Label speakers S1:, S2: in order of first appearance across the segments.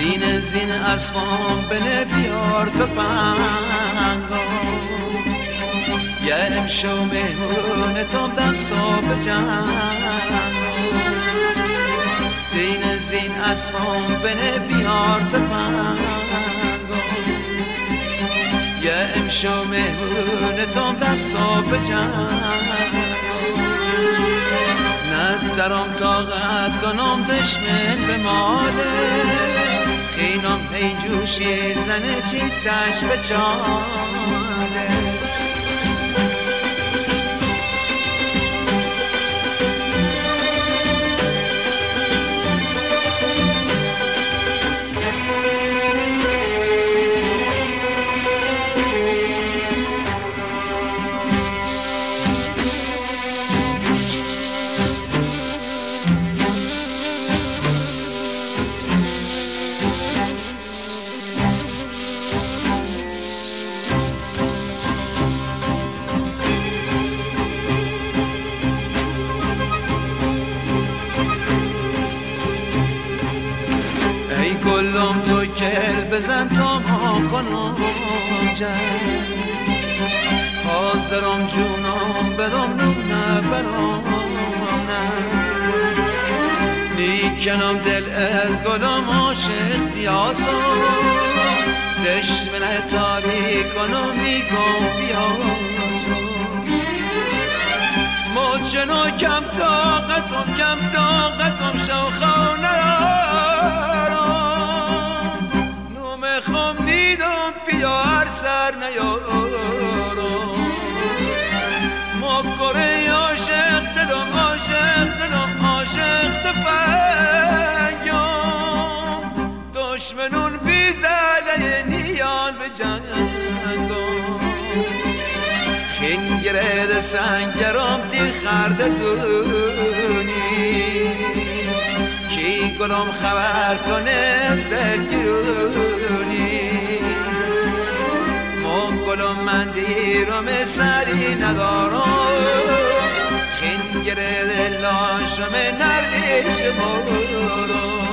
S1: زین اسمان بنه بیار تو پنگا یه امشو مهمون توم دم صبح جنگا زین اسمان بنه بیار تو پنگا یه امشو مهمون توم دم صبح جنگا ندارم طاقت کنم دشمن به ماله خینم هی جوشی زنه چی تش به چاله گلم تو گل بزن تا ما کنم جنگ حاضرم جونم بدم نونه برام نه نیکنم دل از گلم عاشق دیاسم دشمن تاریک کنم میگم بیاسم مجنو کم طاقتم شوخانه خم نیدم پیار سر نیارم مکره عاشق دلم عاشق تفنگم دشمنون بیزله نیان به جنگم خنگره سنگرم تیر خرد زونی کی گلم خبر کنه از دلگیرونی ما گلم من دیرم سری ندارم خنگره دلاشم نردیش مارم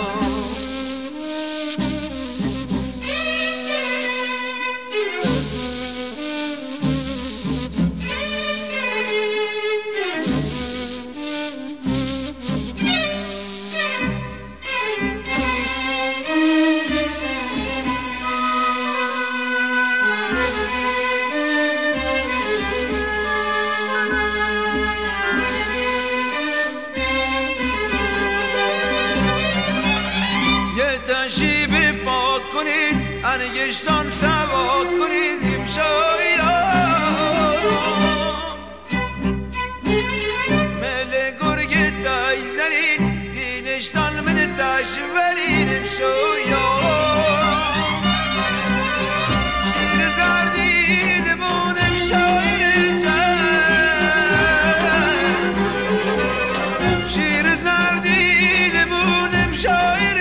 S1: تشیب پاک کنید انگشتان سوا کنید امشایان مل گرگ تای زنید دینشتان من تشورید امشایان شیر زردید مونم شایر جن شیر زردید مونم شایر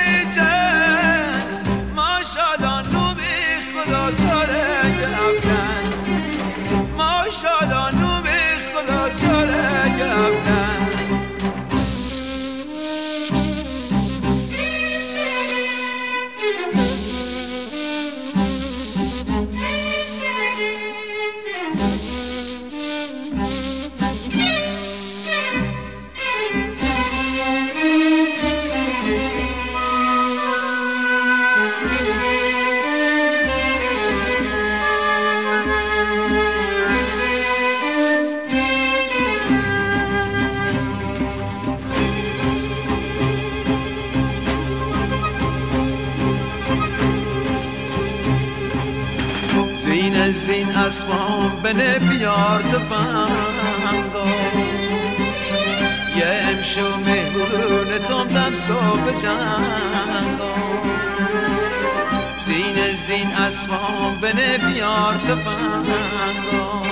S1: زین اسمان بنه بیار تو پنگا یه امشو مهمون توم دم صبح جنگا زین اسمان بنه بیار تو پنگا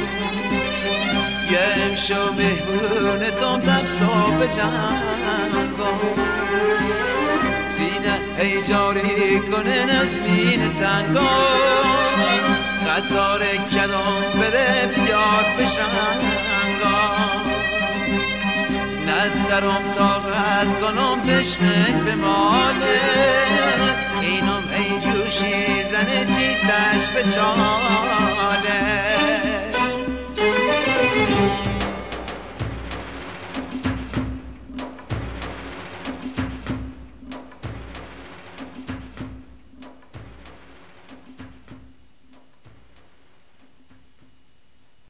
S1: یه امشو مهمون توم دم صبح جنگا زینه هی جاری کنه نزمین تنگا قطار کدام بده بیاد بشنگا ندارم طاقت کنم دشمن به ماله